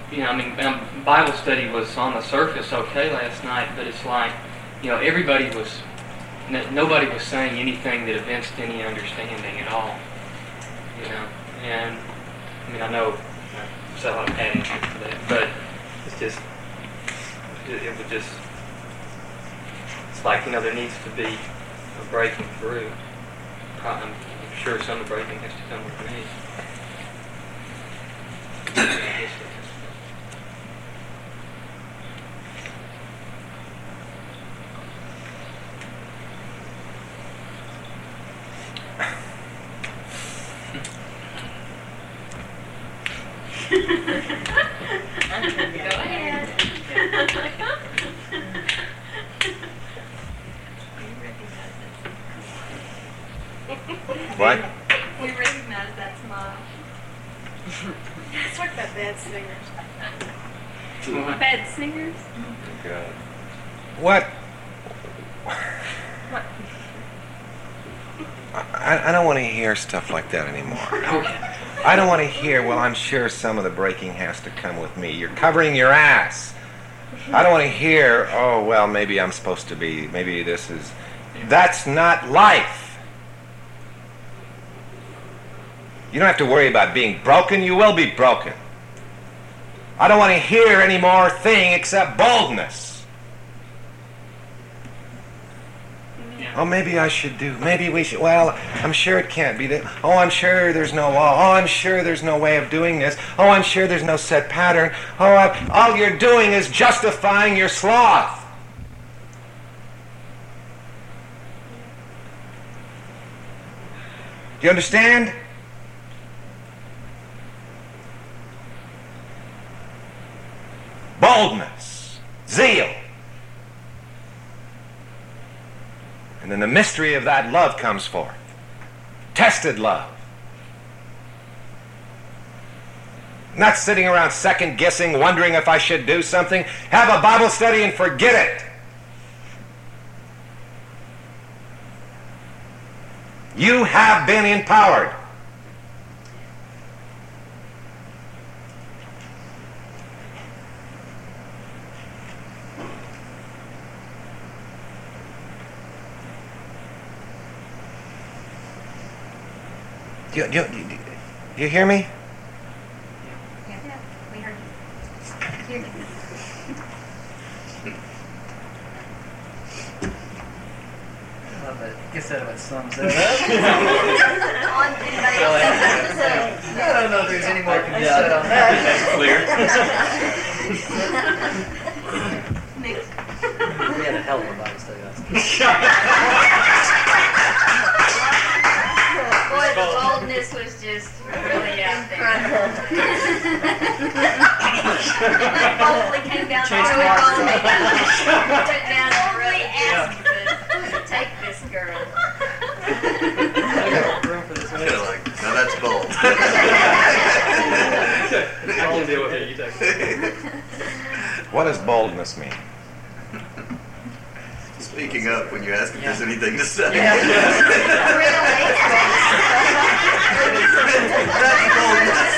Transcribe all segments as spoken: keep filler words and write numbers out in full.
you know, I mean, um, Bible study was on the surface okay last night, but it's like, you know, everybody was, n- nobody was saying anything that evinced any understanding at all, you know. And I mean, I know I said a lot of padding for that, but it's just, it, it would just, it's like, you know, there needs to be a breaking through. I'm sure some of the breaking has to come with me. Go ahead. What? We recognize that smile. Let's talk about bad singers. Bad singers? God. What? I, I don't want to hear stuff like that anymore. I don't want to hear, well, I'm sure some of the breaking has to come with me. You're covering your ass. I don't want to hear, oh, well, maybe I'm supposed to be, maybe this is... That's not life. You don't have to worry about being broken. You will be broken. I don't want to hear any more thing except boldness. Yeah. Oh, maybe I should do. Maybe we should. Well, I'm sure it can't be that. Oh, I'm sure there's no law. Oh, I'm sure there's no way of doing this. Oh, I'm sure there's no set pattern. Oh, I, all you're doing is justifying your sloth. Do you understand? Boldness, zeal. And then the mystery of that love comes forth. Tested love. Not sitting around second guessing, wondering if I should do something. Have a Bible study and forget it. You have been empowered. Do you, do, you, do you hear me? Yeah, we heard you. Hear you. Well, but I guess that about sums that On anybody else has something to say? up. I don't know if there's any more to be said on that. Clear. Next. We had a hell of a Bible study last night. Boy, the boldness was just really out there. It boldly came down the Chased road. Mark. Went down and really asked to take this girl. I got room for this one. Kinda like, now that's bold. I can deal with it. You take it. What does boldness mean? Speaking up when you ask if there's anything to say. Yeah. That's boldness.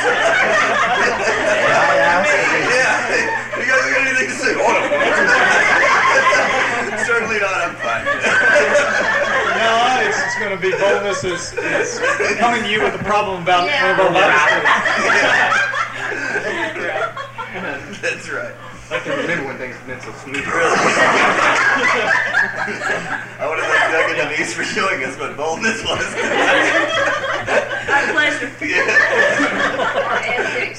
Yeah. You guys got anything to say? Oh, no. Certainly not. I'm fine. No, it's, it's going to be boldness is, is coming to you with a problem about Yeah. one of our Bible studies. That's right. I can remember when things have been so smooth. Really. I want to thank Doug and Denise for showing us what boldness was. Our pleasure. Yeah. And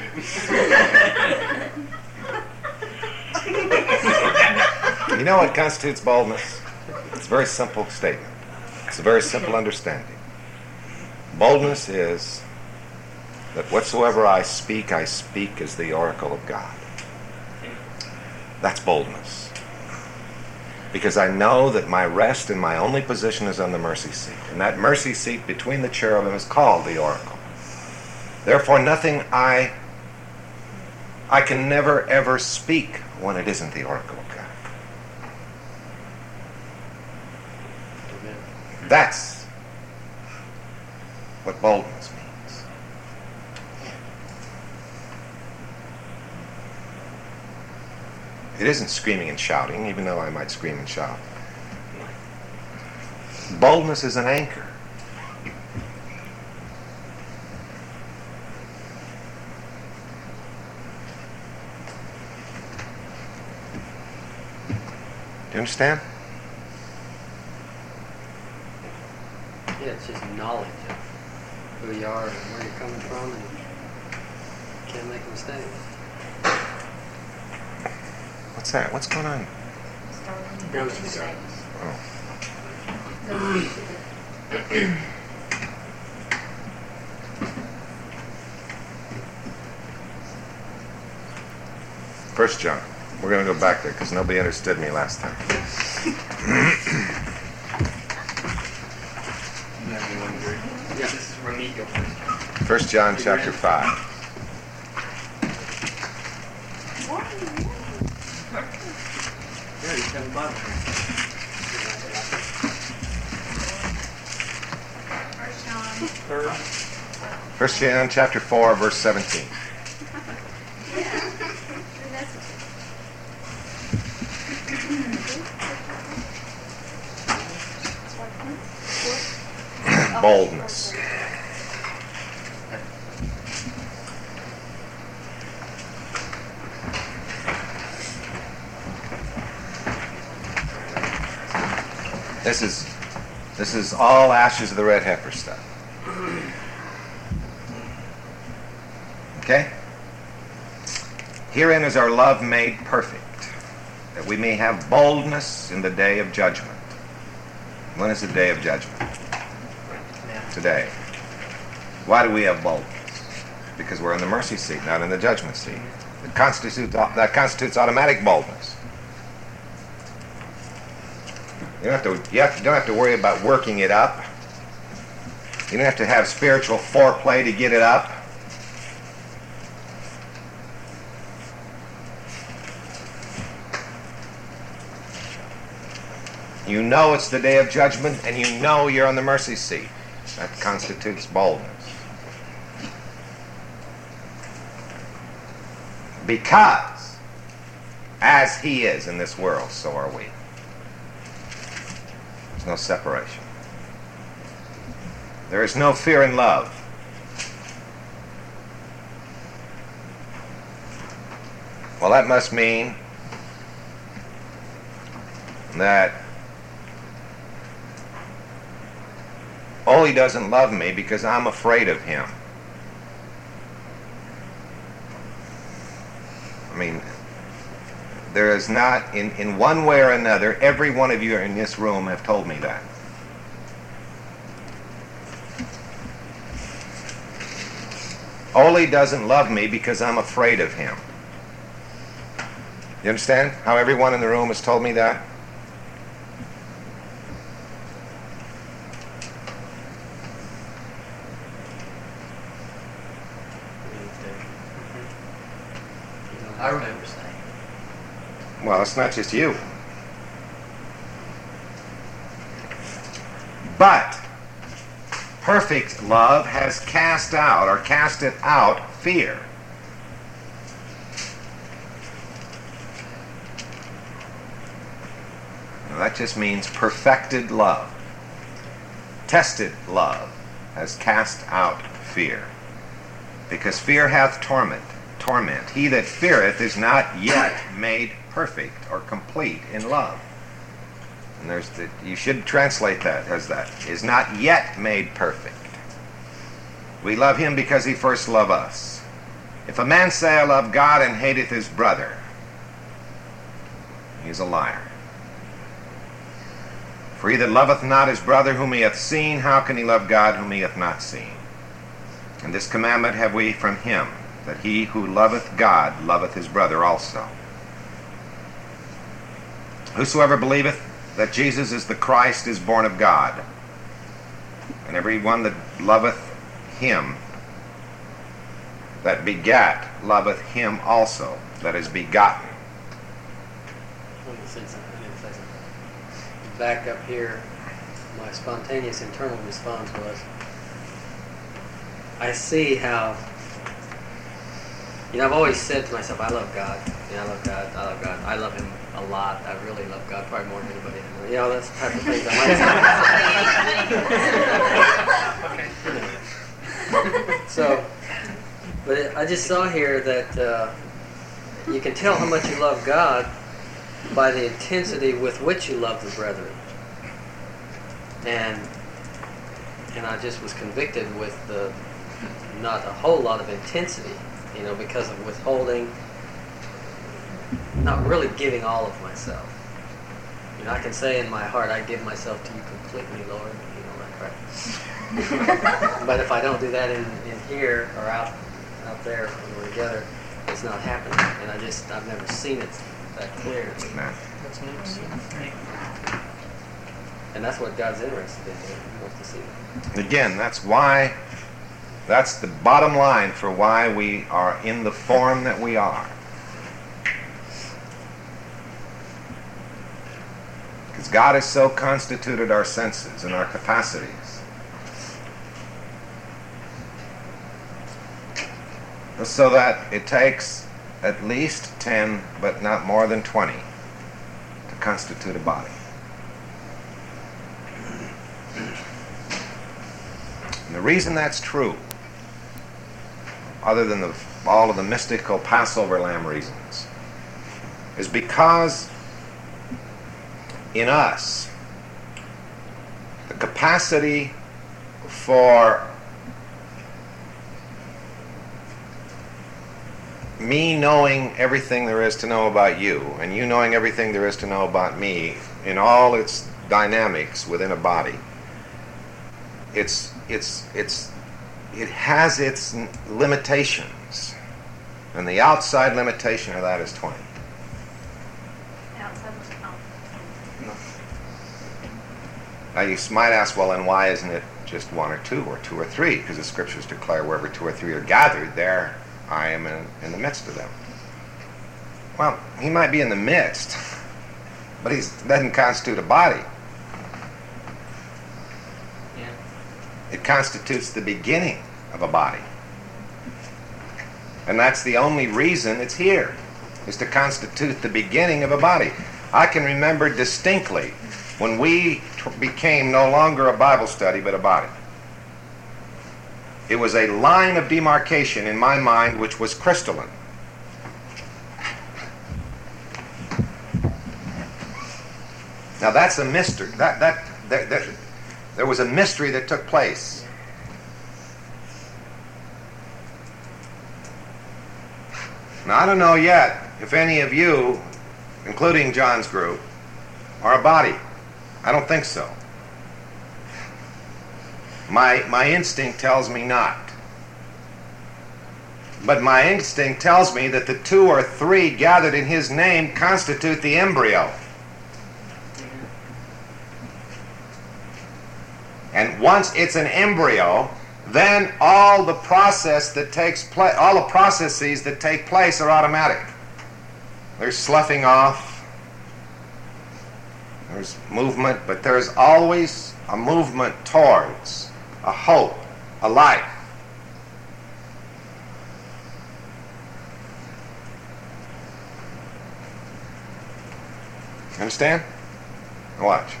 stupidity. You know what constitutes boldness? It's a very simple statement. It's a very simple understanding. Boldness is that whatsoever I speak, I speak as the oracle of God. That's boldness. Because I know that my rest and my only position is on the mercy seat. And that mercy seat between the cherubim is called the oracle. Therefore, nothing I I can never ever speak when it isn't the oracle of God. That's what boldness means. It isn't screaming and shouting, even though I might scream and shout. Boldness is an anchor. Do you understand? Yeah, it's just knowledge of who you are and where you're coming from, and you can't make a mistake. What's that? What's going on? Grocery store. Oh. First John. We're going to go back there because nobody understood me last time. Yeah, this is remedial. First John chapter five. Yeah, you have a Bible. First John. Third. First John chapter four, verse seventeen. Boldness. This is this is all ashes of the red heifer stuff. Okay? Herein is our love made perfect, that we may have boldness in the day of judgment. When is the day of judgment? Today. Why do we have boldness? Because we're in the mercy seat, not in the judgment seat. That constitutes, that constitutes automatic boldness. You don't have to, you have to, don't have to worry about working it up. You don't have to have spiritual foreplay to get it up. You know it's the day of judgment, and you know you're on the mercy seat. That constitutes boldness. Because, as he is in this world, so are we. There's no separation. There is no fear in love. Well, that must mean that oh, he doesn't love me because I'm afraid of him. I mean, there is not, in, in one way or another, every one of you in this room have told me that. Ole doesn't love me because I'm afraid of him. You understand how everyone in the room has told me that? I remember saying. Well, it's not just you. But perfect love has cast out, or casteth out, fear. Now, that just means perfected love. Tested love has cast out fear. Because fear hath torment. Torment. He that feareth is not yet made perfect or complete in love. And there's the, you should translate that as that. Is not yet made perfect. We love him because he first loved us. If a man say, I love God, and hateth his brother, he is a liar. For he that loveth not his brother whom he hath seen, how can he love God whom he hath not seen? And this commandment have we from him, that he who loveth God loveth his brother also. Whosoever believeth that Jesus is the Christ is born of God. And every one that loveth him that begat loveth him also that is begotten. Let me say something. Let me say something. Back up here, my spontaneous internal response was, I see how You know, I've always said to myself, I love God. You know, I love God. I love God. I love Him a lot. I really love God, probably more than anybody. You know, that's the type of things I might say. So, but it, I just saw here that uh, you can tell how much you love God by the intensity with which you love the brethren. And and I just was convicted with the not a whole lot of intensity, you know, because of withholding, not really giving all of myself. You know, I can say in my heart, I give myself to you completely, Lord, you know, like right. But if I don't do that in, in here or out out there when we're together, it's not happening. And I just, I've never seen it that clear. Amen. That's neat. And that's what God's interested in. He wants to see that. Again, that's why, that's the bottom line for why we are in the form that we are. Because God has so constituted our senses and our capacities so that it takes at least ten, but not more than twenty, to constitute a body. And the reason that's true, other than the, all of the mystical Passover lamb reasons, is because in us, the capacity for me knowing everything there is to know about you, and you knowing everything there is to know about me, in all its dynamics within a body, it's it's it's it has its limitations, and the outside limitation of that is twenty. Outside was oh. Now you might ask, well, then why isn't it just one or two or two or three? Because the scriptures declare wherever two or three are gathered, there I am in, in the midst of them. Well, he might be in the midst, but he doesn't constitute a body. Yeah. It constitutes the beginning of a body. And that's the only reason it's here, is to constitute the beginning of a body. I can remember distinctly when we t- became no longer a Bible study, but a body. It was a line of demarcation in my mind which was crystalline. Now that's a mystery. That, that, that, that, there was a mystery that took place. Now I don't know yet if any of you, including John's group, are a body. I don't think so. My, my instinct tells me not. But my instinct tells me that the two or three gathered in his name constitute the embryo. And once it's an embryo, then all the process that takes place, all the processes that take place are automatic. There's sloughing off, there's movement, but there's always a movement towards a hope, a life. Understand? Watch.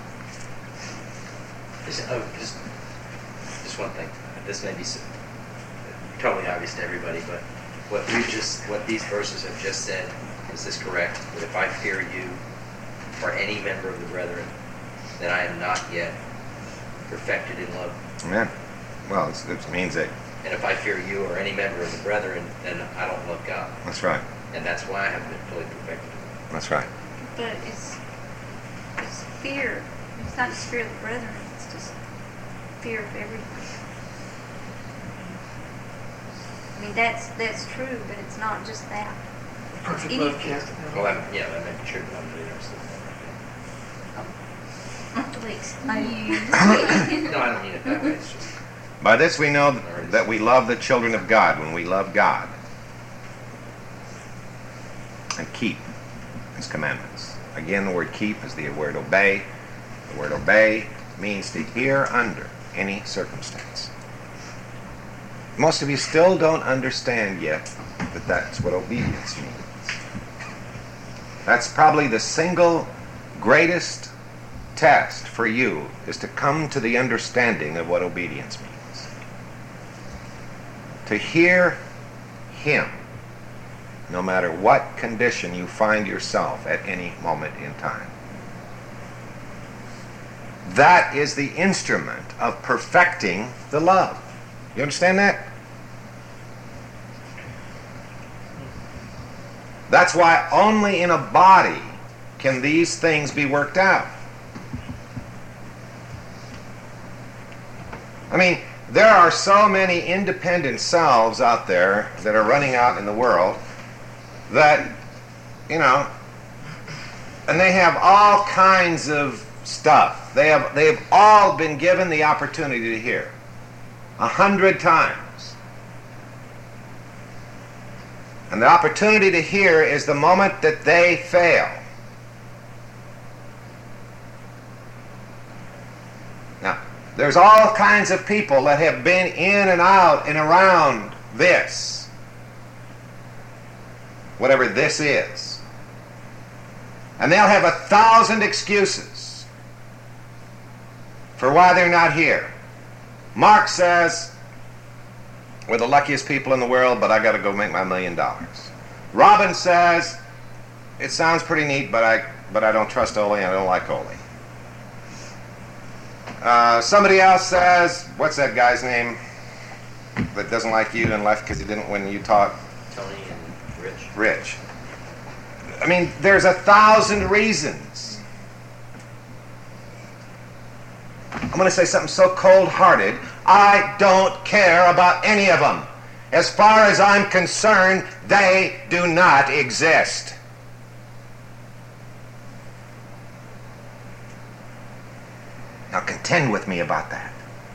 Just, oh, just, just one thing. This may be so, totally obvious to everybody, but what we just, what these verses have just said, is this correct? That if I fear you or any member of the brethren, then I am not yet perfected in love. Amen. Well, it's, it means that. And if I fear you or any member of the brethren, then I don't love God. That's right. And that's why I haven't been fully perfected. That's right. But it's it's fear. It's not just fear of the brethren. It's just fear of everything. I mean, that's that's true, but it's not just that. Perfect Any- love cast out. Well, that, yeah, that may be true, but I'm not interested Please. in that. No, I don't mean it that way. It's just, By this we know that we love the children of God when we love God and keep his commandments. Again, the word keep is the word obey. The word obey means to hear under any circumstance. Most of you still don't understand yet that that's what obedience means. That's probably the single greatest test for you, is to come to the understanding of what obedience means. To hear Him, no matter what condition you find yourself at any moment in time. That is the instrument of perfecting the love. You understand that? That's why only in a body can these things be worked out. I mean, there are so many independent selves out there that are running out in the world that, you know, and they have all kinds of stuff. They have, they have all been given the opportunity to hear. A hundred times. And the opportunity to hear is the moment that they fail. Now, there's all kinds of people that have been in and out and around this, whatever this is. And they'll have a thousand excuses for why they're not here. Mark says, we're the luckiest people in the world, but I got to go make my million dollars. Robin says, it sounds pretty neat, but I but I don't trust Ole and I don't like Ole. Uh, somebody else says, what's that guy's name that doesn't like you and left because he didn't when you taught? Tony and Rich. Rich. I mean, there's a thousand reasons. I'm going to say something so cold-hearted, I don't care about any of them. As far as I'm concerned, they do not exist. Now contend with me about that.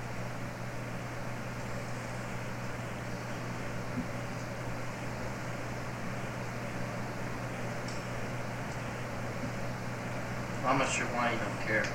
I'm not sure why you don't care.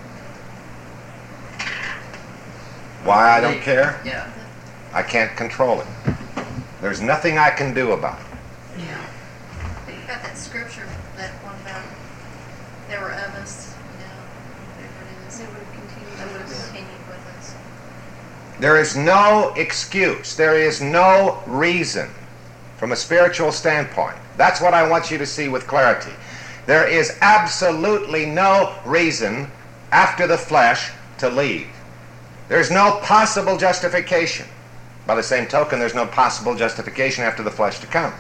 Why I don't care? Yeah. I can't control it. There's nothing I can do about it. Yeah. But you got that scripture, that one about there were of us, you know, whatever it is. They would have continued That would with have us. continued with us. There is no excuse. There is no reason from a spiritual standpoint. That's what I want you to see with clarity. There is absolutely no reason after the flesh to leave. There's no possible justification. By the same token, there's no possible justification after the flesh to come.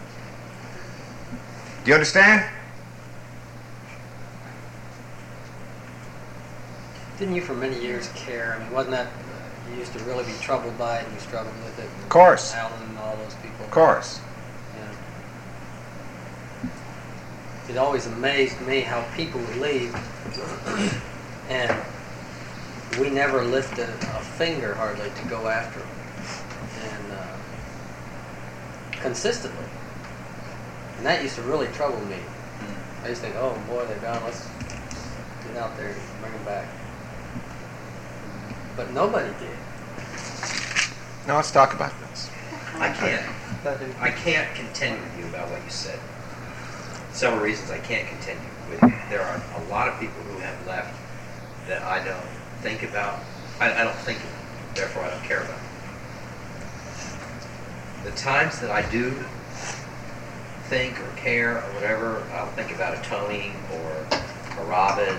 Do you understand? Didn't you for many years care? I mean, wasn't that, you used to really be troubled by it and you struggled with it? Of course. Alan and all those people. Of course. Yeah. It always amazed me how people would leave and we never lifted a finger hardly to go after them. And uh, consistently. And that used to really trouble me. I used to think, oh boy, they're gone, let's get out there and bring them back. But nobody did. Now let's talk about this. I can't. I can't contend with you about what you said. Several reasons I can't contend with you. There are a lot of people who have left that I don't think about. I, I don't think of them. Therefore, I don't care about them. The times that I do think or care or whatever, I'll think about a Tony or a Robin.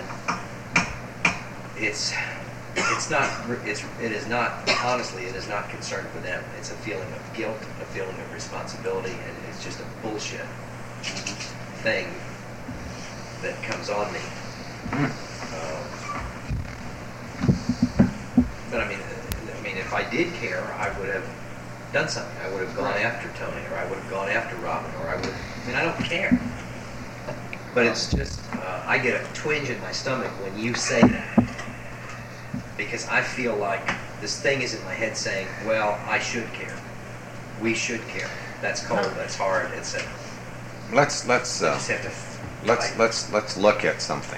It's it's not it's it is not honestly it is not concern for them. It's a feeling of guilt, a feeling of responsibility, and it's just a bullshit thing that comes on me. Um, but I mean, I mean, if I did care, I would have done something. I would have gone after Tony, or I would have gone after Robin, or I would. I mean, I don't care. But it's just uh, I get a twinge in my stomach when you say that, because I feel like this thing is in my head saying, "Well, I should care. We should care. That's cold. That's hard. et cetera" Let's let's I uh, just have to. f- let's fight. let's let's look at something.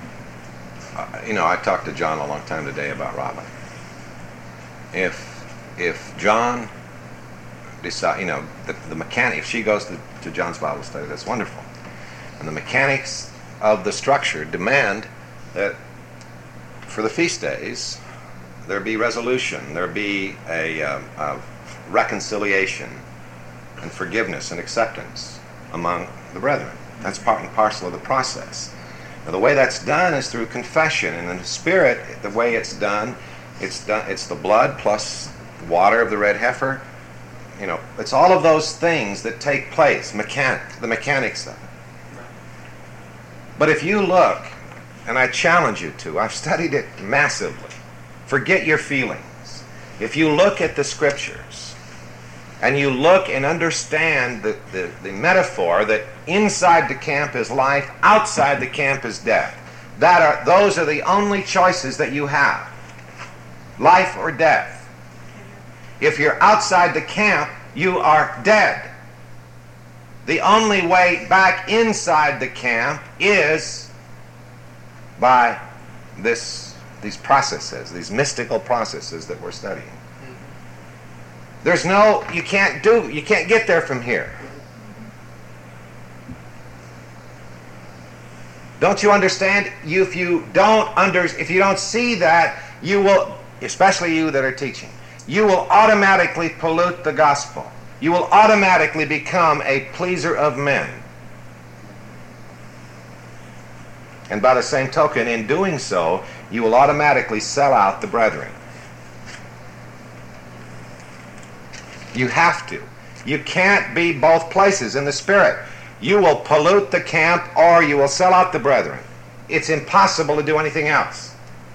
Uh, you know, I talked to John a long time today about Robin. If if John decide, you know, the, the mechanic, if she goes to, to John's Bible study, that's wonderful. And the mechanics of the structure demand that for the feast days, there be resolution, there be a, um, a reconciliation and forgiveness and acceptance among the brethren. That's part and parcel of the process. Now, the way that's done is through confession, and in the Spirit, the way it's done, it's done. It's the blood plus water of the red heifer. You know, it's all of those things that take place, mechanic, the mechanics of it. But if you look, and I challenge you to, I've studied it massively. Forget your feelings. If you look at the Scriptures, and you look and understand the, the, the metaphor that inside the camp is life, outside the camp is death. That are, those are the only choices that you have. Life or death. If you're outside the camp, you are dead. The only way back inside the camp is by this, these processes, these mystical processes that we're studying. There's no, you can't do, you can't get there from here. Don't you understand? You, if you don't under, if you don't see that, you will, especially you that are teaching, you will automatically pollute the gospel. You will automatically become a pleaser of men. And by the same token, in doing so, you will automatically sell out the brethren. You have to. You can't be both places in the Spirit. You will pollute the camp or you will sell out the brethren. It's impossible to do anything else.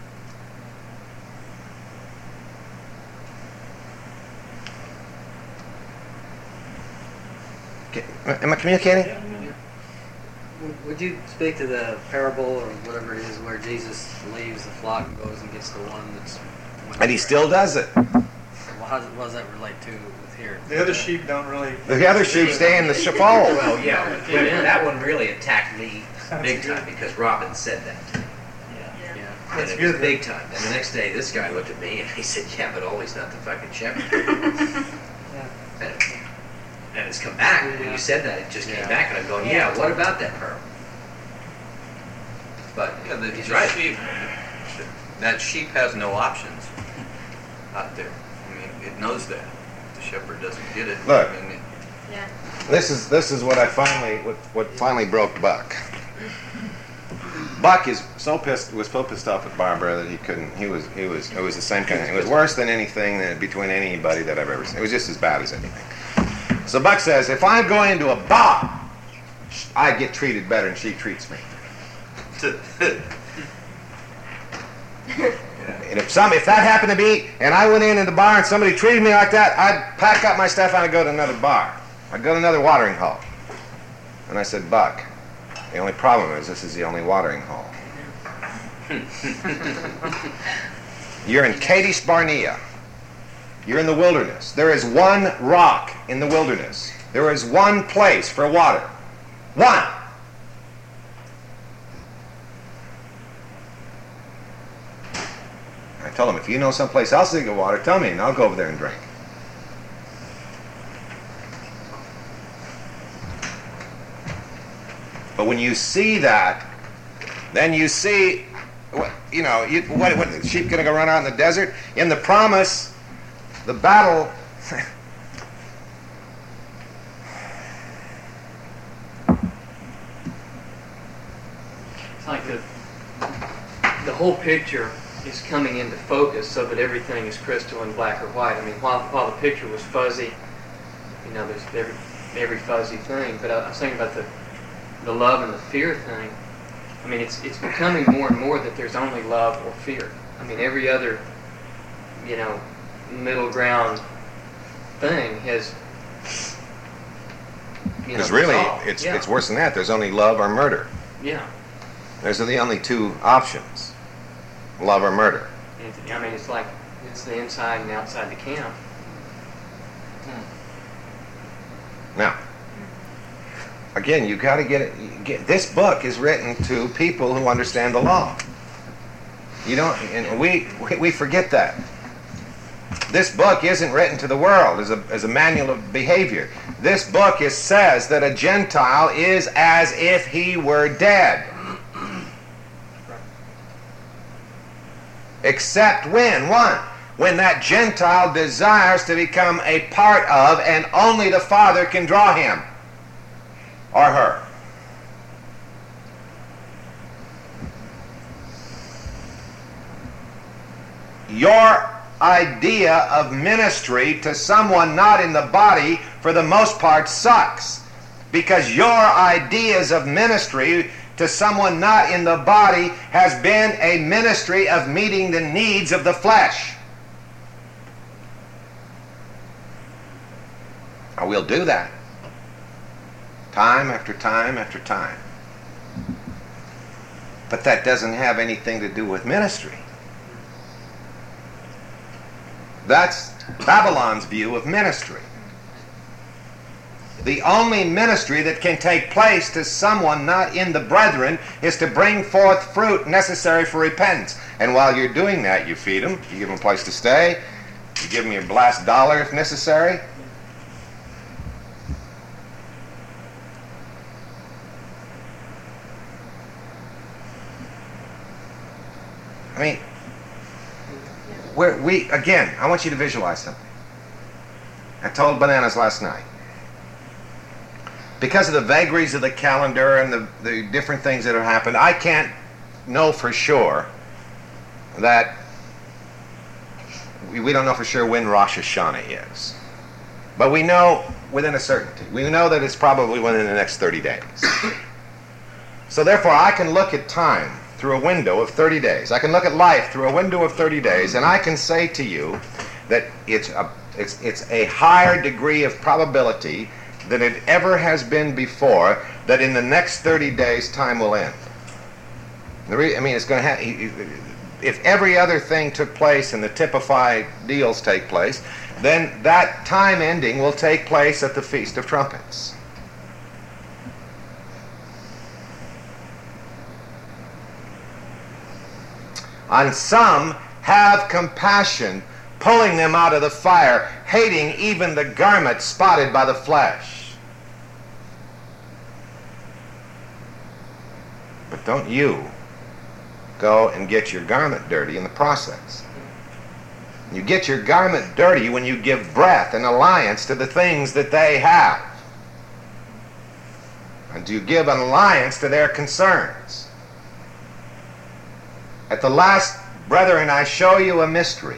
Am I communicating? Would you speak to the parable or whatever it is where Jesus leaves the flock and goes and gets the one that's... And he still does it. Well, how does, what does that relate to with here? The other sheep don't really... The other sheep stay in the fold. Well, yeah, but that one really attacked me big time because Robin said that to me. Yeah. Yeah. And That's it was good. big time. And the next day, this guy looked at me and he said, yeah, but always not the fucking shepherd. and, and it's come back. When you said that, it just came Yeah. back. And I'm going, yeah, what about that pearl? But Yeah, the, he's the right. sheep, that sheep has no options out there. I mean, it knows that. The shepherd doesn't get it. Look. I mean, it, Yeah. This is this is what I finally what, what finally broke Buck. Buck is so pissed was so pissed off at Barbara that he couldn't. He was he was it was the same kind of thing. It was worse than anything that, between anybody that I've ever seen. It was just as bad as anything. So Buck says, if I go into a bar, I get treated better than she treats me. And if some if that happened to be, and I went in in the bar and somebody treated me like that, I'd pack up my stuff and I'd go to another bar. I'd go to another watering hole. And I said, Buck, the only problem is this is the only watering hole. You're in Kadesh Barnea. You're in the wilderness. There is one rock in the wilderness. There is one place for water. One. I told him, if you know someplace else to get water, tell me, and I'll go over there and drink. But when you see that, then you see, you know, you, what, what, the sheep going to go run out in the desert? In the promise, the battle... It's like the the whole picture is coming into focus so that everything is crystal and black or white. I mean, while while the picture was fuzzy, you know, there's every every fuzzy thing. But I, I was thinking about the the love and the fear thing. I mean, it's it's becoming more and more that there's only love or fear. I mean, every other, you know, middle ground thing has. You Because know, really, dissolved. it's Yeah. it's worse than that. There's only love or murder. Yeah. Those are the only two options. Love or murder. It's, I mean, it's like it's the inside and outside the camp. Now, again, you got to get it. you Get, this book is written to people who understand the law. You don't, and we we, we forget that. This book isn't written to the world as a, as a manual of behavior. This book is, says that a Gentile is as if he were dead. Except when? One, when that Gentile desires to become a part of, and only the Father can draw him or her. Your idea of ministry to someone not in the body, for the most part, sucks. Because your ideas of ministry to someone not in the body has been a ministry of meeting the needs of the flesh. Now, we'll do that time after time after time. But that doesn't have anything to do with ministry. That's Babylon's view of ministry. The only ministry that can take place to someone not in the brethren is to bring forth fruit necessary for repentance. And while you're doing that, you feed them, you give them a place to stay, you give them your last dollar if necessary. I mean, We're, we, again, I want you to visualize something. I told Bananas last night. Because of the vagaries of the calendar and the, the different things that have happened, I can't know for sure that, we, we don't know for sure when Rosh Hashanah is. But we know within a certainty. We know that it's probably within the next thirty days. So therefore, I can look at time through a window of thirty days. I can look at life through a window of thirty days, and I can say to you that it's a, it's, it's a higher degree of probability than it ever has been before that in the next thirty days time will end. The re- I mean, it's going to have, if every other thing took place and the typified deals take place, then that time ending will take place at the Feast of Trumpets. On some have compassion, pulling them out of the fire, hating even the garment spotted by the flesh. But don't you go and get your garment dirty in the process. You get your garment dirty when you give breath and alliance to the things that they have. And you give an alliance to their concerns. At the last, brethren, I show you a mystery.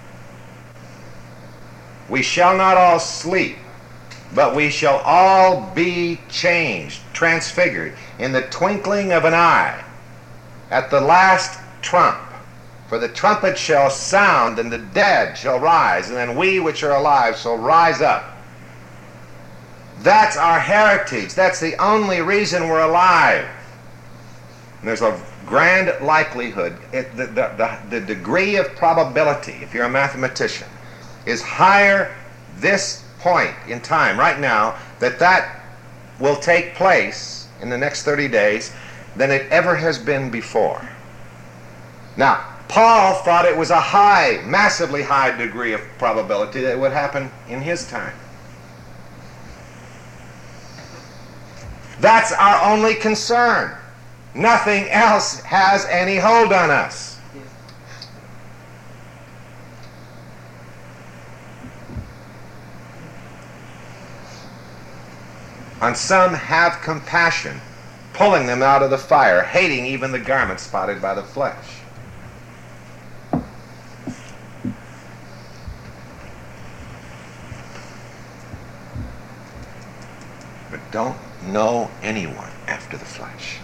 We shall not all sleep, but we shall all be changed, transfigured, in the twinkling of an eye, at the last trump. For the trumpet shall sound, and the dead shall rise, and then we which are alive shall rise up. That's our heritage. That's the only reason we're alive. And there's a grand likelihood, it, the, the, the, the degree of probability, if you're a mathematician, is higher this point in time, right now, that that will take place in the next thirty days than it ever has been before. Now, Paul thought it was a high, massively high degree of probability that it would happen in his time. That's our only concern. Nothing else has any hold on us. On some have compassion, pulling them out of the fire, hating even the garment spotted by the flesh. But don't know anyone after the flesh.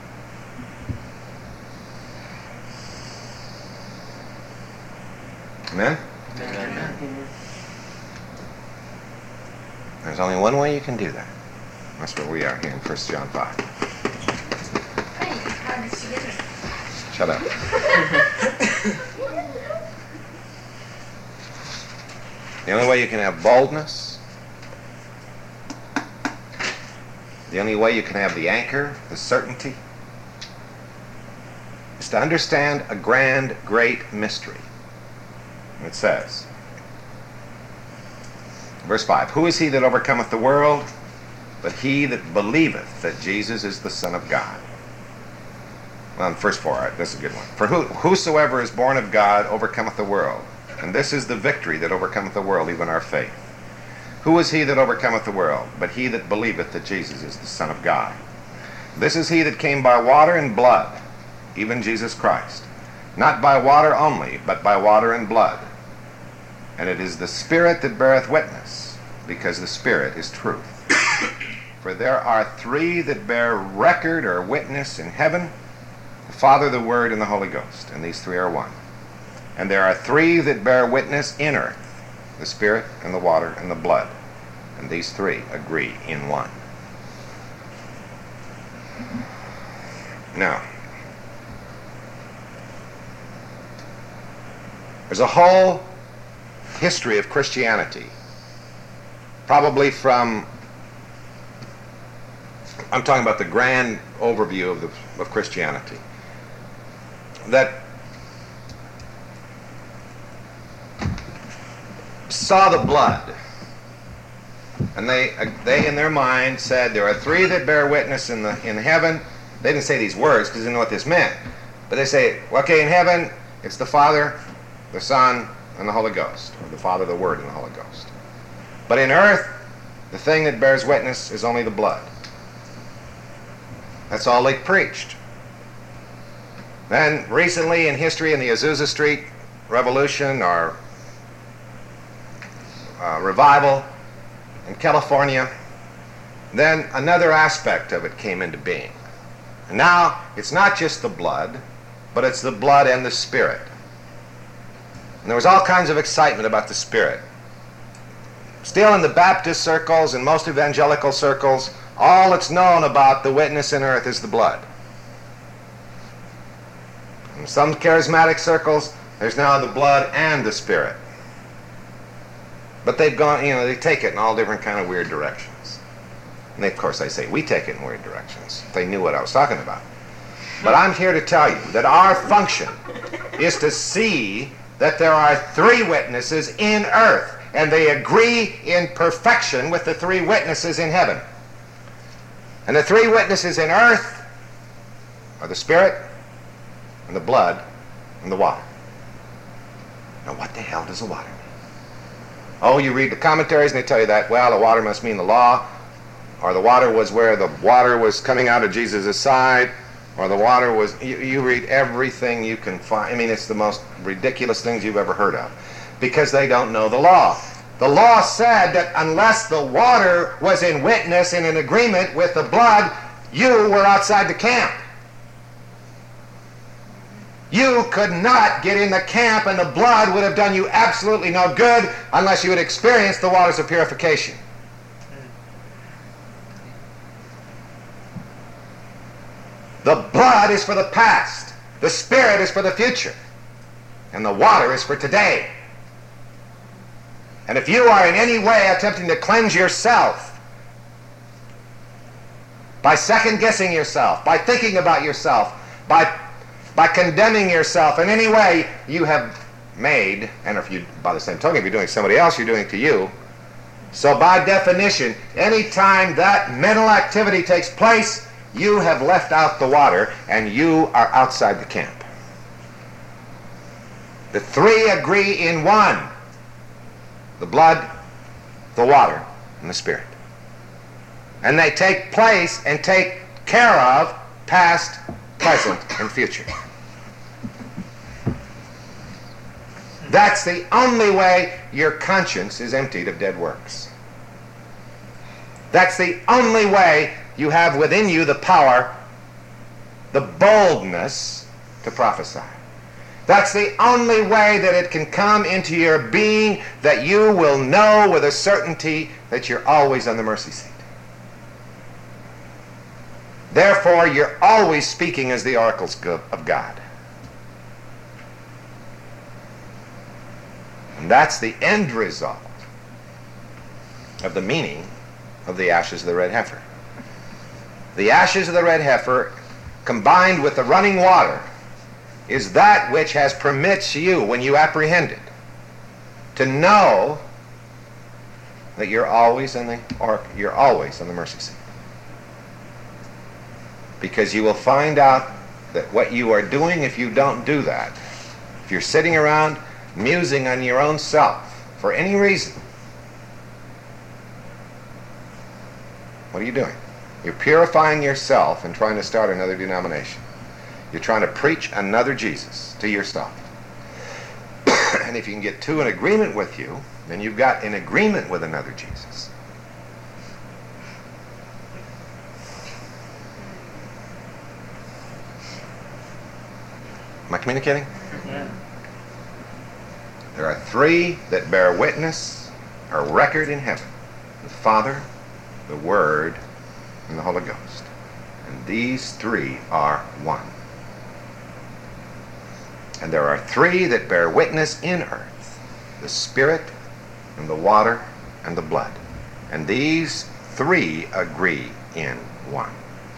Amen? Amen. There's only one way you can do that. That's where we are here in First John five. Shut up. The only way you can have boldness, the only way you can have the anchor, the certainty, is to understand a grand, great mystery. It says, Verse five, who is he that overcometh the world? But he that believeth that Jesus is the Son of God. Well, verse four, all right, this is a good one. For who, whosoever is born of God overcometh the world. And this is the victory that overcometh the world, even our faith. Who is he that overcometh the world? But he that believeth that Jesus is the Son of God. This is he that came by water and blood, even Jesus Christ. Not by water only, but by water and blood. And it is the Spirit that beareth witness, because the Spirit is truth. For there are three that bear record or witness in heaven, the Father, the Word, and the Holy Ghost. And these three are one. And there are three that bear witness in earth, the Spirit, and the water, and the blood. And these three agree in one. Now, there's a whole history of Christianity, probably from, I'm talking about the grand overview of, the, of Christianity, that saw the blood, and they they in their mind said there are three that bear witness in the in heaven. They didn't say these words because they didn't know what this meant, but they say, okay, in heaven it's the Father, the Son, and the Holy Ghost, or the Father, the Word, and the Holy Ghost. But in earth, the thing that bears witness is only the blood. That's all they preached. Then recently in history, in the Azusa Street Revolution or uh, revival in California, then another aspect of it came into being. And now it's not just the blood, but it's the blood and the Spirit. And there was all kinds of excitement about the Spirit. Still in the Baptist circles and most evangelical circles, all that's known about the witness in earth is the blood. In some charismatic circles, there's now the blood and the Spirit. But they've gone, you know, they take it in all different kind of weird directions. And they, of course, they say, we take it in weird directions. If they knew what I was talking about. But I'm here to tell you that our function is to see that there are three witnesses in earth, and they agree in perfection with the three witnesses in heaven. And the three witnesses in earth are the Spirit, and the blood, and the water. Now what the hell does the water mean? Oh, you read the commentaries and they tell you that, well, the water must mean the law, or the water was where the water was coming out of Jesus' side, or the water was, you, you read everything you can find. I mean, it's the most ridiculous things you've ever heard of, because they don't know the law. The law said that unless the water was in witness and in agreement with the blood, you were outside the camp. You could not get in the camp, and the blood would have done you absolutely no good unless you had experienced the waters of purification. The blood is for the past. The Spirit is for the future. And the water is for today. And if you are in any way attempting to cleanse yourself by second-guessing yourself, by thinking about yourself, by, by condemning yourself in any way, you have made, and if you, by the same token, if you're doing somebody else, you're doing it to you. So by definition, any time that mental activity takes place, you have left out the water, and you are outside the camp. The three agree in one: the blood, the water, and the Spirit. And they take place and take care of past, present, and future. That's the only way your conscience is emptied of dead works. That's the only way you have within you the power, the boldness to prophesy. That's the only way that it can come into your being, that you will know with a certainty that you're always on the mercy seat. Therefore, you're always speaking as the oracles of God. And that's the end result of the meaning of the ashes of the red heifer. The ashes of the red heifer, combined with the running water, is that which has permits you, when you apprehend it, to know that you're always in the or you're always on the mercy seat. Because you will find out that what you are doing if you don't do that, if you're sitting around musing on your own self for any reason, what are you doing? You're purifying yourself and trying to start another denomination. You're trying to preach another Jesus to yourself. And if you can get two in agreement with you, then you've got an agreement with another Jesus. Am I communicating? Yeah. There are three that bear witness or record in heaven: the Father, the Word, and the Holy Ghost. And these three are one. And there are three that bear witness in earth: the Spirit, and the water, and the blood. And these three agree in one.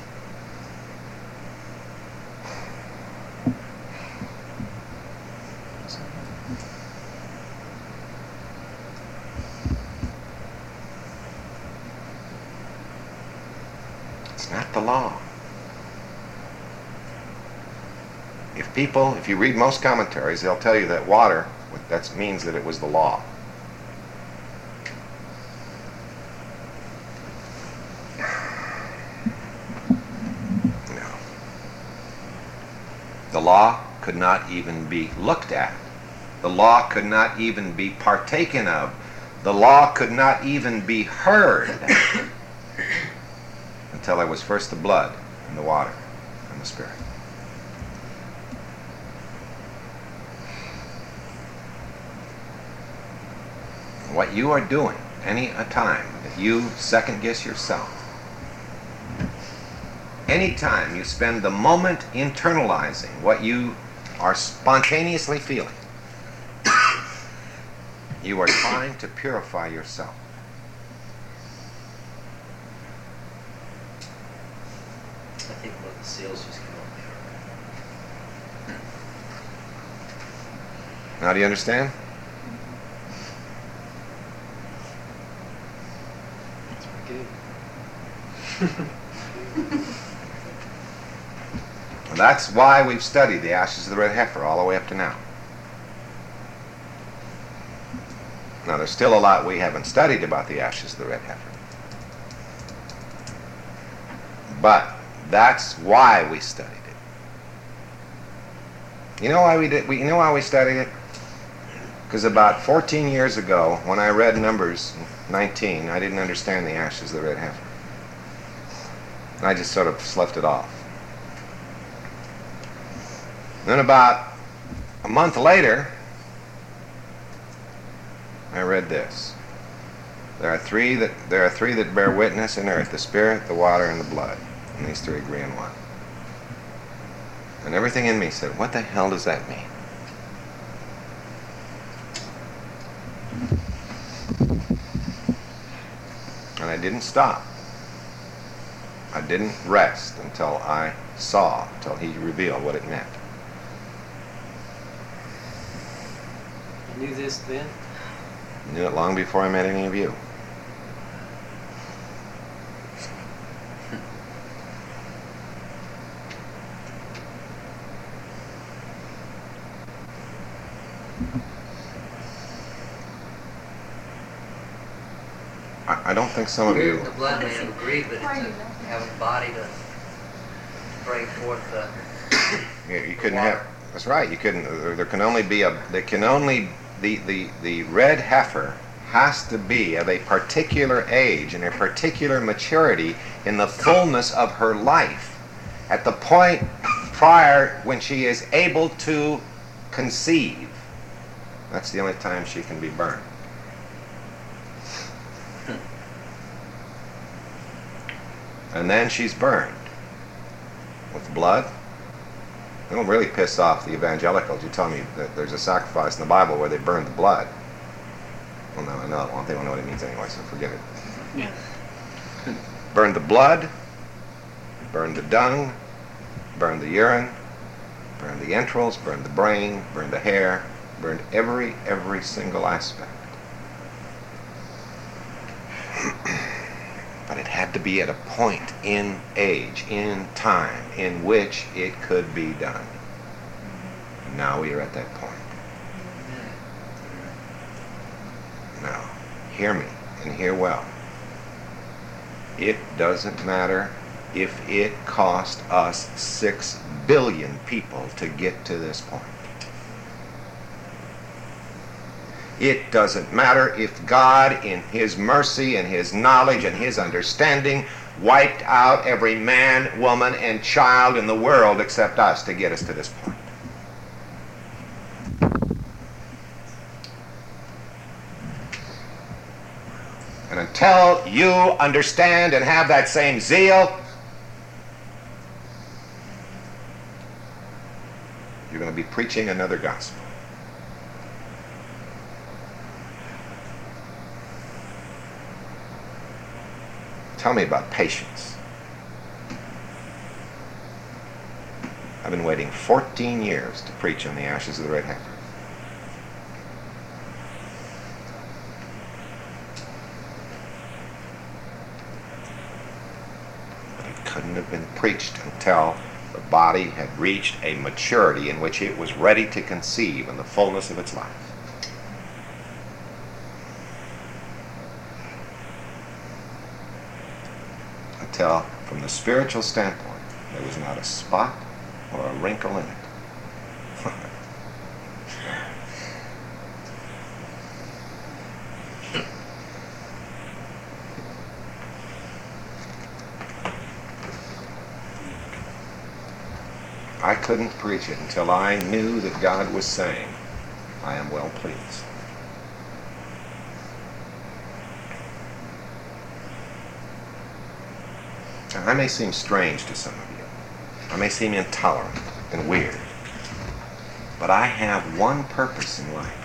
It's not the law. If people, if you read most commentaries, they'll tell you that water, that means that it was the law. No. The law could not even be looked at. The law could not even be partaken of. The law could not even be heard until there was first the blood and the water and the Spirit. What you are doing any a time that you second guess yourself, any time you spend the moment internalizing what you are spontaneously feeling, you are trying to purify yourself. I think one of the seals just came off. Now do you understand? Well, that's why we've studied the ashes of the red heifer all the way up to now. Now there's still a lot we haven't studied about the ashes of the red heifer. But that's why we studied it. You know why we did? We, you know why we studied it? Because about fourteen years ago, when I read Numbers nineteen, I didn't understand the ashes of the red heifer. And I just sort of sloughed it off. Then about a month later, I read this. There are three that there are three that bear witness in earth: the Spirit, the water, and the blood. And these three agree in one. And everything in me said, what the hell does that mean? And I didn't stop. I didn't rest until I saw, until he revealed what it meant. You knew this then? I knew it long before I met any of you. I, I don't think some of you... The blood may have agreed, but it took having a body to bring forth the... You, you couldn't water. have... That's right. You couldn't... There, there can only be a... There can only... The, the, the red heifer has to be of a particular age and a particular maturity in the fullness of her life. At the point prior when she is able to conceive. That's the only time she can be burned. And then she's burned with blood. It'll really piss off the evangelicals. You tell me that there's a sacrifice in the Bible where they burn the blood. Well, no, I know. Well, they don't know what it means anyway, so forget it. Yeah. Burn the blood, burn the dung, burn the urine, burn the entrails, burn the brain, burn the hair, burn every, every single aspect. had to be at a point in age, in time, in which it could be done. And now we are at that point. Now, hear me, and hear well. It doesn't matter if it cost us six billion people to get to this point. It doesn't matter if God, in His mercy and His knowledge and His understanding, wiped out every man, woman, and child in the world except us to get us to this point. And until you understand and have that same zeal, you're going to be preaching another gospel. Tell me about patience. I've been waiting fourteen years to preach on the ashes of the red heifer. But it couldn't have been preached until the body had reached a maturity in which it was ready to conceive in the fullness of its life. Until, from the spiritual standpoint, there was not a spot or a wrinkle in it. I couldn't preach it until I knew that God was saying, I am well pleased. Now, I may seem strange to some of you. I may seem intolerant and weird. But I have one purpose in life.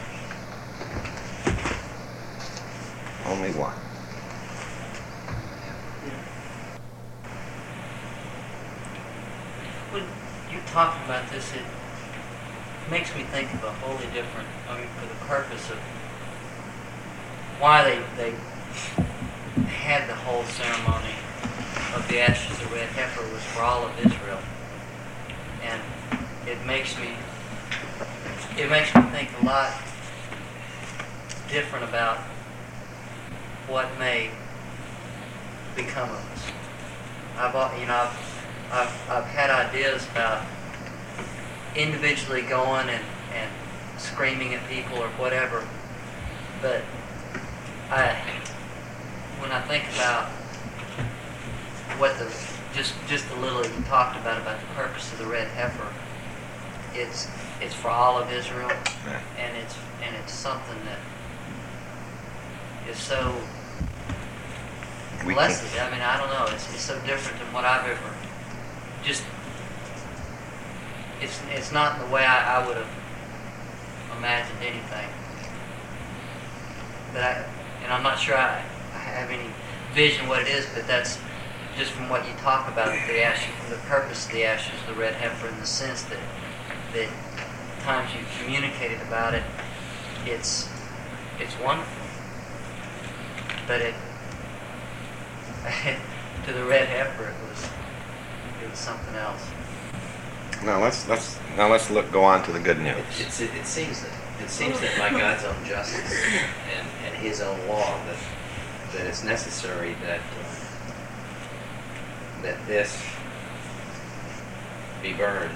Only one. When you're talking about this, it makes me think of a wholly different, I mean, for the purpose of why they, they had the whole ceremony of the ashes of the red heifer was for all of Israel. And it makes me it makes me think a lot different about what may become of us. I've al- you know I've I've, I've had ideas about individually going and, and screaming at people or whatever, but I when I think about what the just just a little you talked about about the purpose of the red heifer, it's it's for all of Israel, Yeah. and it's and it's something that is so We blessed. can- I mean, I don't know. It's it's so different than what I've ever just. It's it's not in the way I, I would have imagined anything. But I and I'm not sure I, I have any vision what it is, but that's just from what you talk about the ashes, the purpose of the ashes, the red heifer, in the sense that that times you've communicated about it, it's it's wonderful. But it to the red heifer, it was it was something else. Now let's let's now let's look go on to the good It, news. it's, it, it seems that it seems that by God's own justice and, and His own law that that it's necessary that uh, that this be burned,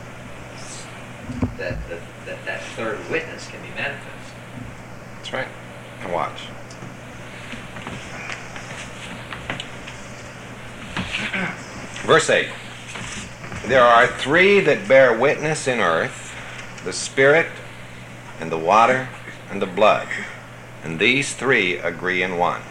that that, that that third witness can be manifest. That's right. Now watch. Verse eight. There are three that bear witness in earth, the Spirit, and the water, and the blood. And these three agree in one.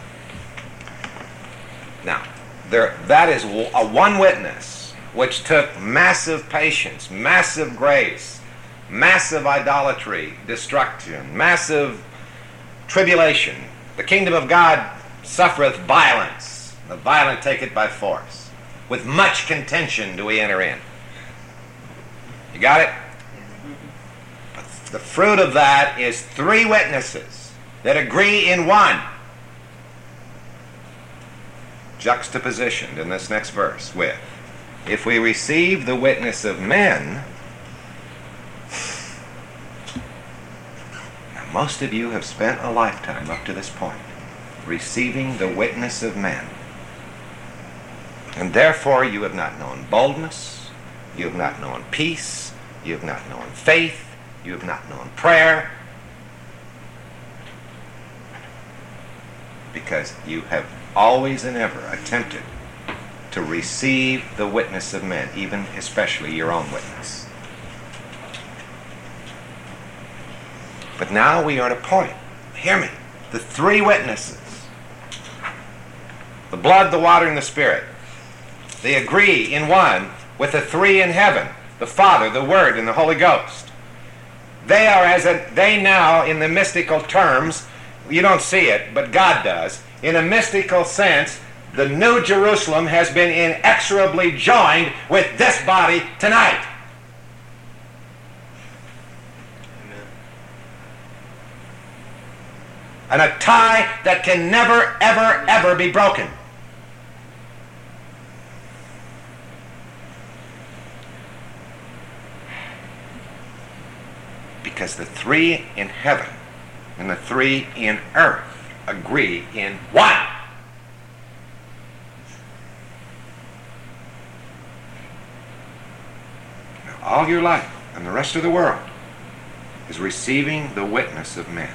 Now, there, that is a one witness, which took massive patience, massive grace, massive idolatry, destruction, massive tribulation. The kingdom of God suffereth violence. The violent take it by force. With much contention do we enter in. You got it? But the fruit of that is three witnesses that agree in one. juxtapositioned in this next verse with, if we receive the witness of men. Now, most of you have spent a lifetime up to this point receiving the witness of men. And therefore you have not known boldness, you have not known peace, you have not known faith, you have not known prayer, because you have always and ever attempted to receive the witness of men, even especially your own witness. But now we are at a point, hear me, the three witnesses, the blood, the water, and the Spirit, they agree in one with the three in heaven, the Father, the Word, and the Holy Ghost. They are as a, they now, in the mystical terms, you don't see it, but God does, in a mystical sense, the New Jerusalem has been inexorably joined with this body tonight. Amen. And a tie that can never, ever, ever be broken. Because the three in heaven and the three in earth agree in one. Now, all your life and the rest of the world is receiving the witness of men.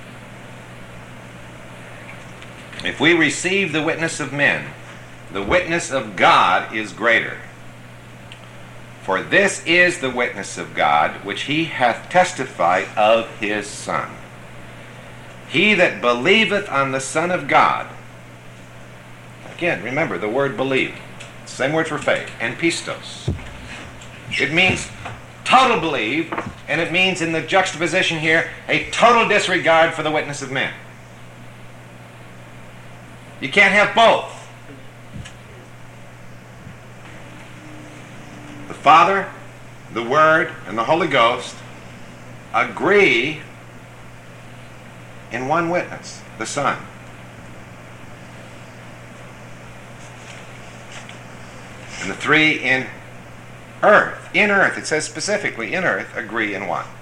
If we receive the witness of men, the witness of God is greater. For this is the witness of God, which he hath testified of his Son. He that believeth on the Son of God, again, remember the word believe, same word for faith, and pistos. It means total believe, and it means in the juxtaposition here, a total disregard for the witness of men. You can't have both. The Father, the Word, and the Holy Ghost agree in one witness, the Son. And the three in earth, in earth, it says specifically in earth, agree in one.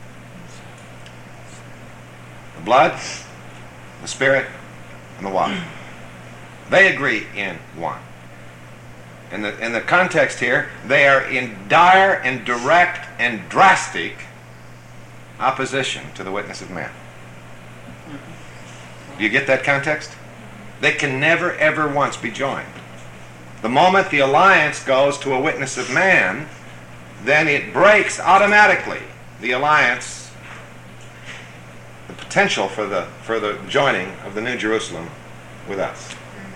The blood, the Spirit, and the water. They agree in one. In the, in the context here, they are in dire and direct and drastic opposition to the witness of man. Do you get that context? They can never, ever once be joined. The moment the alliance goes to a witness of man, then it breaks automatically the alliance, the potential for the, for the joining of the New Jerusalem with us.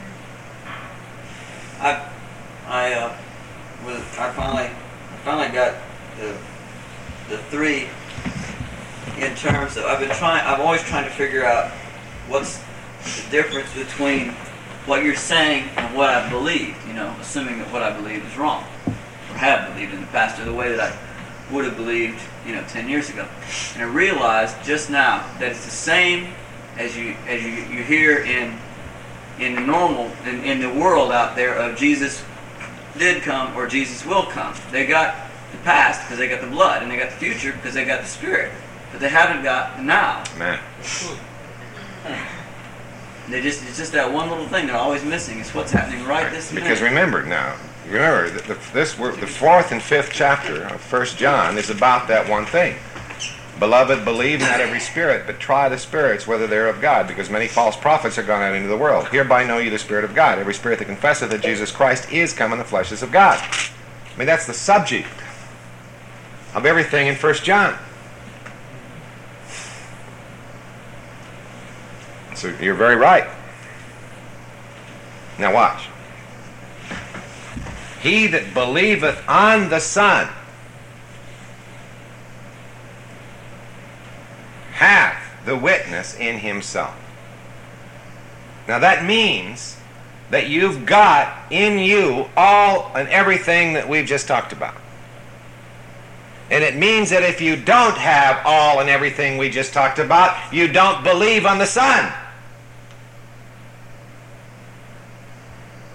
I, I uh, was I finally I finally got the the three in terms of I've been trying I've always trying to figure out what's the difference between what you're saying and what I believed, you know, assuming that what I believe is wrong or have believed in the past or the way that I would have believed, you know, ten years ago. And I realized just now that it's the same as you as you, you hear in in the normal in, in the world out there of Jesus did come or Jesus will come. They got the past because they got the blood, and they got the future because they got the Spirit, but they haven't got the now. Amen. They just it's just that one little thing they're always missing. It's what's happening right this minute. Because remember now, remember the, the, this the fourth and fifth chapter of First John is about that one thing. Beloved, believe not every spirit, but try the spirits whether they're of God, because many false prophets are gone out into the world. Hereby know you the Spirit of God. Every spirit that confesseth that Jesus Christ is come in the flesh is of God. I mean, that's the subject of everything in First John. So you're very right. Now watch. He that believeth on the Son hath the witness in himself. Now that means that you've got in you all and everything that we've just talked about. And it means that if you don't have all and everything we just talked about, you don't believe on the Son.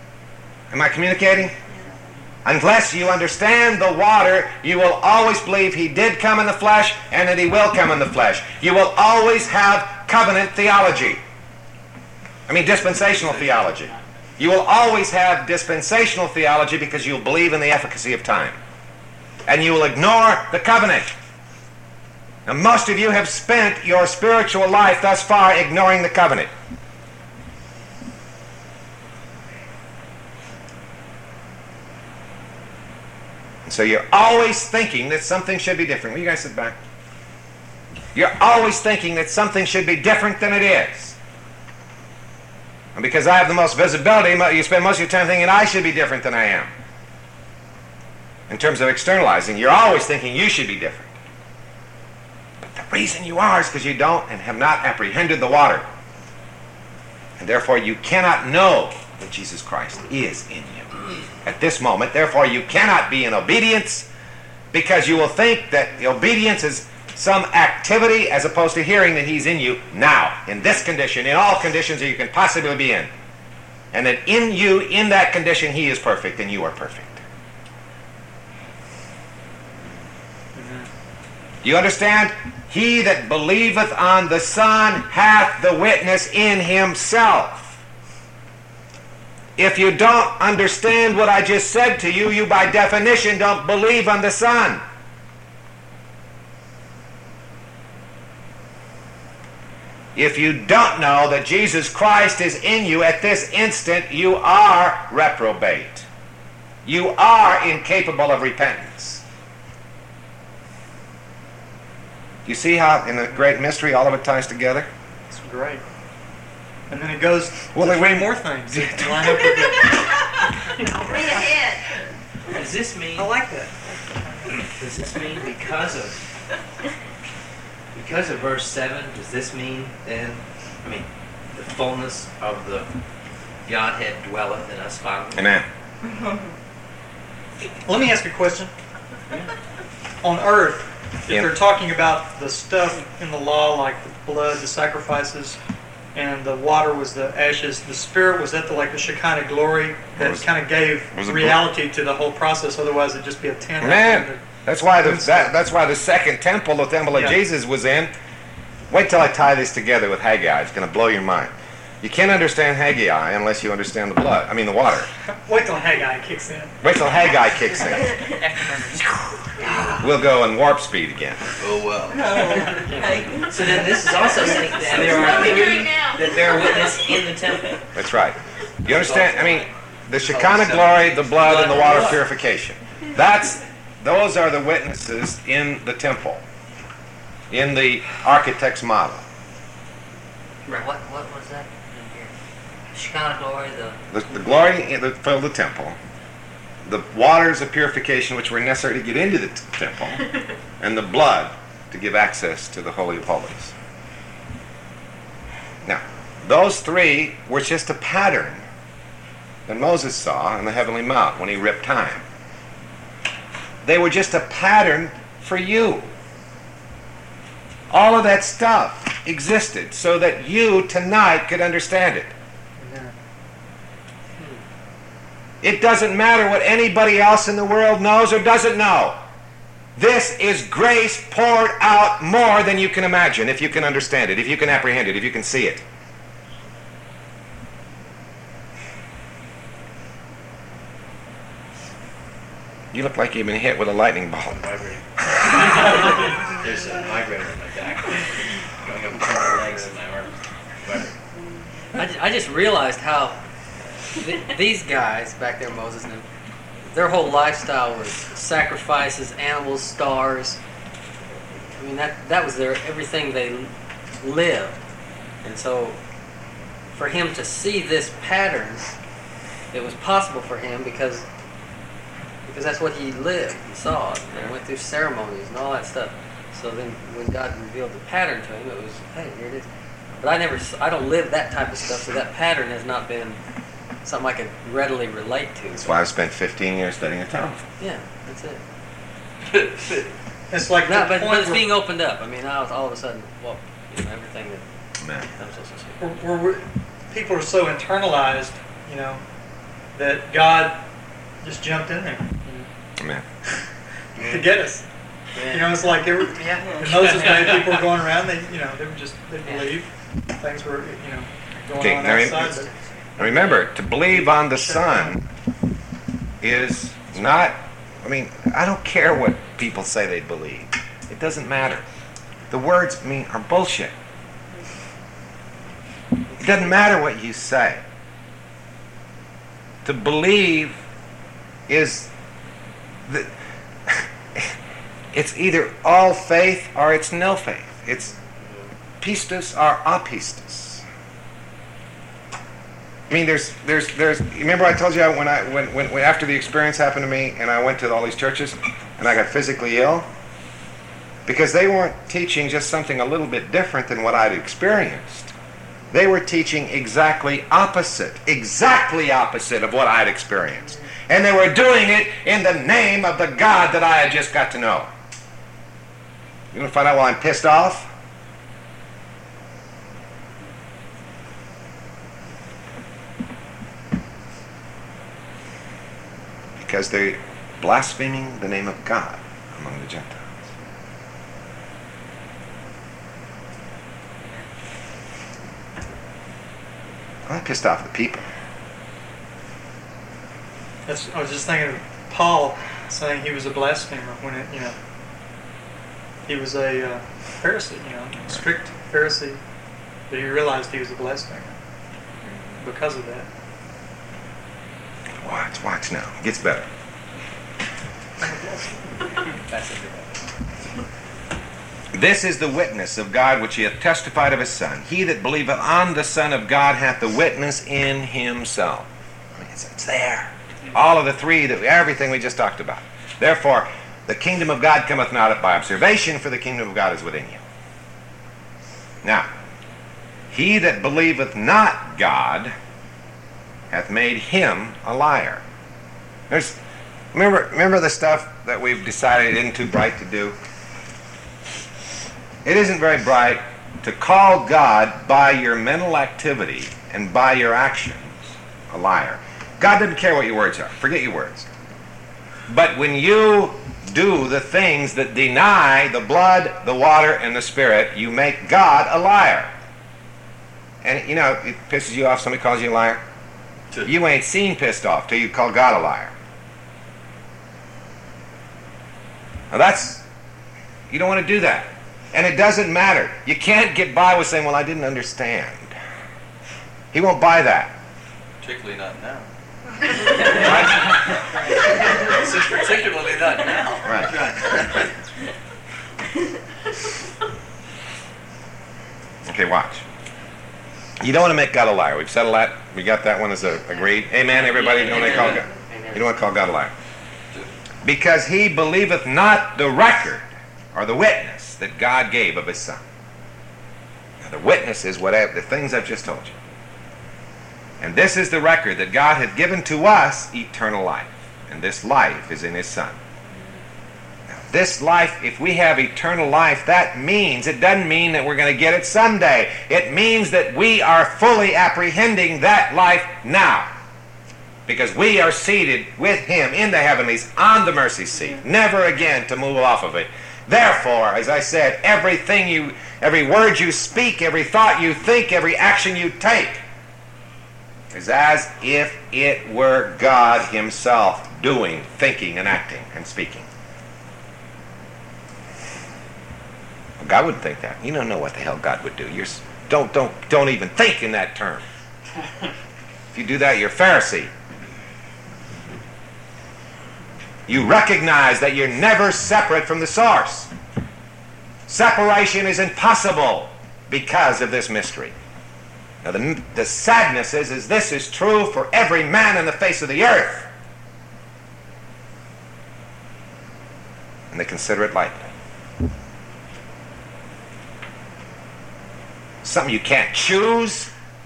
Am I communicating? Unless you understand the water, you will always believe he did come in the flesh and that he will come in the flesh. You will always have covenant theology. I mean dispensational theology. You will always have dispensational theology because you'll believe in the efficacy of time. And you will ignore the covenant. Now, most of you have spent your spiritual life thus far ignoring the covenant. So you're always thinking that something should be different. Will you guys sit back? You're always thinking that something should be different than it is. And because I have the most visibility, you spend most of your time thinking I should be different than I am. In terms of externalizing, you're always thinking you should be different. But the reason you are is because you don't and have not apprehended the water. And therefore you cannot know that Jesus Christ is in you at this moment. Therefore you cannot be in obedience because you will think that the obedience is some activity as opposed to hearing that he's in you now, in this condition, in all conditions that you can possibly be in. And that in you, in that condition, he is perfect and you are perfect. Do you understand? He that believeth on the Son hath the witness in himself. If you don't understand what I just said to you, you by definition don't believe on the Son. If you don't know that Jesus Christ is in you at this instant, you are reprobate. You are incapable of repentance. You see how in the great mystery all of it ties together? It's great. And then it goes well, to they three went more things. that line up with it. Bring it in. Does this mean? I like that. Does this mean because of because of verse seven? Does this mean then? I mean, the fullness of the Godhead dwelleth in us bodily. Amen. Let me ask a question. On earth, if Yeah. they're talking about the stuff in the law, like the blood, the sacrifices, and the water was the ashes, the spirit, was that the, like the Shekinah glory that Was- kind of gave was it reality to the whole process? Otherwise, it'd just be a tent. Amen. That's why the that, that's why the second temple, the temple of Yeah. Jesus, was in. Wait till I tie this together with Haggai. It's going to blow your mind. You can't understand Haggai unless you understand the blood. I mean the water. Wait till Haggai kicks in. Wait till Haggai kicks in. We'll go in warp speed again. Oh, well. So then this is also saying that there are that there are witnesses in the temple. That's right. You understand? I mean, the Shekinah glory, the blood, and the water purification. That's those are the witnesses in the temple, in the architect's model. Right. What what was that in here? Shekinah glory, the The, the glory that filled the temple, the waters of purification which were necessary to get into the t- temple, and the blood to give access to the Holy of Holies. Now, those three were just a pattern that Moses saw on the heavenly mount when he ripped time. They were just a pattern for you. All of that stuff existed so that you tonight could understand it. It doesn't matter what anybody else in the world knows or doesn't know. This is grace poured out more than you can imagine, if you can understand it, if you can apprehend it, if you can see it. You look like you've been hit with a lightning bolt. There's a migraine on my back, going up between my legs and my arms. Vibrating. I, ju- I just realized how th- these guys back there, Moses and them, their whole lifestyle was sacrifices, animals, stars. I mean, that that was their everything they l- lived. And so, for him to see this pattern, it was possible for him because because that's what he lived and saw and went through ceremonies and all that stuff. So then, when God revealed the pattern to him, it was, hey, here it is. But I never, s- I don't live that type of stuff, so that pattern has not been something I could readily relate to. That's why I've spent fifteen years studying atonement. Yeah, that's it. It's like No, the but, point but it's where- being opened up. I mean, now it's all of a sudden, well, you know, everything that Amen. comes to us. where, where we're- people are so internalized, you know, that God just jumped in there Amen. to get us. You know, it's like they were, in Moses' day, people were going around. They, you know, they were just they believed things were, you know, going Okay, on now rem- outside. now remember, to believe on the Son is not, I mean, I don't care what people say they believe. It doesn't matter. The words, I mean, are bullshit. It doesn't matter what you say. To believe is the, it's either all faith or it's no faith. It's pistis or apistis. I mean, there's, there's, there's. Remember, I told you when I, when, when, when after the experience happened to me, and I went to all these churches, and I got physically ill, because they weren't teaching just something a little bit different than what I'd experienced. They were teaching exactly opposite, exactly opposite of what I'd experienced, and they were doing it in the name of the God that I had just got to know. You want to find out why I'm pissed off? Because they're blaspheming the name of God among the Gentiles. I'm not pissed off at the people. That's, I was just thinking of Paul saying he was a blasphemer when it, you know, he was a uh, Pharisee, you know, a strict Pharisee, but he realized he was a blasphemer because of that. Watch, watch now. It gets better. That's it. This is the witness of God which he hath testified of his Son. He that believeth on the Son of God hath the witness in himself. I mean, it's, it's there. All of the three, that everything we just talked about. Therefore, the kingdom of God cometh not by observation, for the kingdom of God is within you. Now, he that believeth not God hath made him a liar. There's, remember, remember the stuff that we've decided isn't too bright to do? It isn't very bright to call God by your mental activity and by your actions a liar. God doesn't care what your words are. Forget your words. But when you do the things that deny the blood, the water, and the Spirit, you make God a liar. And, you know, it pisses you off somebody calls you a liar. You ain't seen pissed off till you call God a liar. Now that's, you don't want to do that. And it doesn't matter. You can't get by with saying, well, I didn't understand. He won't buy that. Particularly not now. Right? Particularly not now. Right. Okay, watch. You don't want to make God a liar. We've settled that. We got that one as a agreed. Amen, everybody. You don't want to call God. You don't want to call God a liar. Because he believeth not the record or the witness that God gave of his Son. Now, the witness is whatever the things I've just told you. And this is the record that God hath given to us eternal life. And this life is in his Son. Now, this life, if we have eternal life, that means, it doesn't mean that we're going to get it someday. It means that we are fully apprehending that life now. Because we are seated with him in the heavenlies on the mercy seat, never again to move off of it. Therefore, as I said, everything you, every word you speak, every thought you think, every action you take is as if it were God himself doing, thinking, and acting, and speaking. Well, God wouldn't think that. You don't know what the hell God would do. You're, don't, don't, don't even think in that term. If you do that, you're a Pharisee. You recognize that you're never separate from the source. Separation is impossible because of this mystery. Now the, the sadness is, is this is true for every man on the face of the earth. And they consider it lightly. Something you can't choose.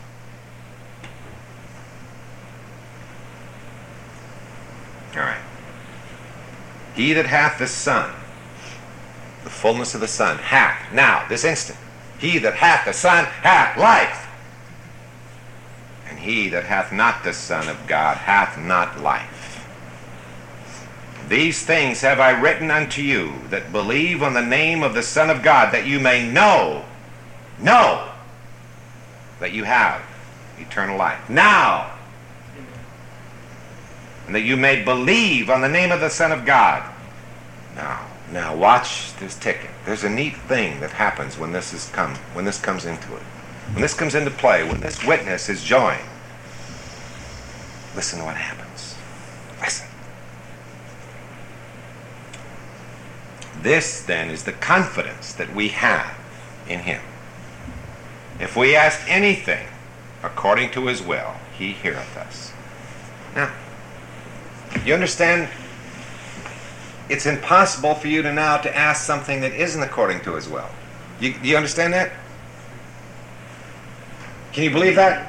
All right. He that hath the Son, the fullness of the Son, hath, now, this instant, he that hath the Son hath life. And he that hath not the Son of God hath not life. These things have I written unto you that believe on the name of the Son of God, that you may know, know that you have eternal life. Now, and that you may believe on the name of the Son of God. Now, now watch this ticket. There's a neat thing that happens when this is come, when this comes into it. When this comes into play, when this witness is joined. Listen to what happens. Listen. This then is the confidence that we have in him. If we ask anything according to his will, he heareth us. Now, you understand? It's impossible for you to now to ask something that isn't according to his will. You, do you understand that? Can you believe that?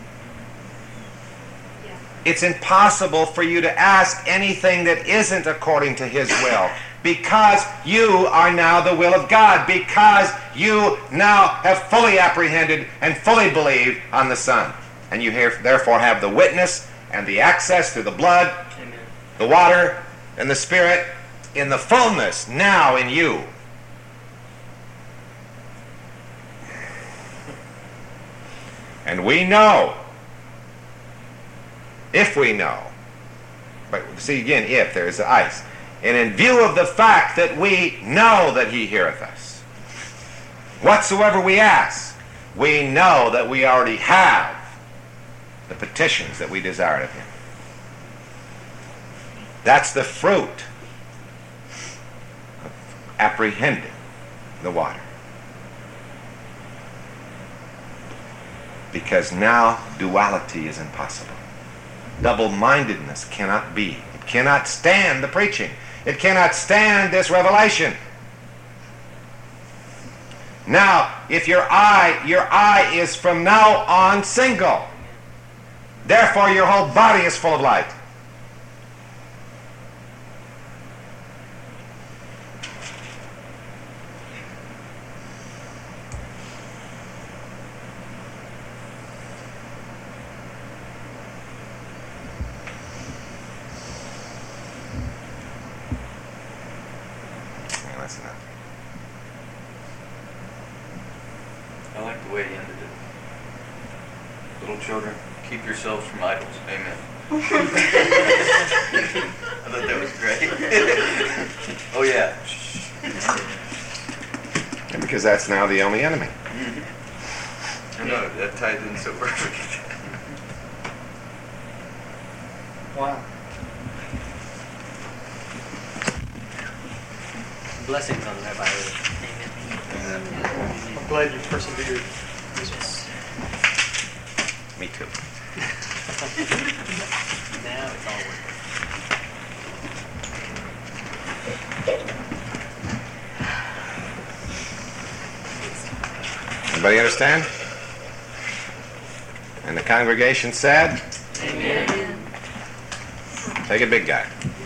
It's impossible for you to ask anything that isn't according to his will, because you are now the will of God, because you now have fully apprehended and fully believed on the Son. And you therefore have the witness and the access through the blood, Amen. The water, and the Spirit in the fullness now in you. And we know, if we know, but see again, if, there's the ice. And in view of the fact that we know that he heareth us, whatsoever we ask, we know that we already have the petitions that we desired of him. That's the fruit of apprehending the water. Because now duality is impossible. Double-mindedness cannot be. It cannot stand the preaching. It cannot stand this revelation. Now, if your eye, your eye is from now on single. Therefore, your whole body is full of light. I like the way he ended it. Little children, keep yourselves from idols. Amen. I thought that was great. Oh yeah. And because that's now the only enemy. Mm-hmm. I know, that ties in so perfect. Wow. Blessings on that, by the way. I'm glad you persevered. Me too. Now it's all working. Everybody understand? And the congregation said? Amen. Take it, big guy.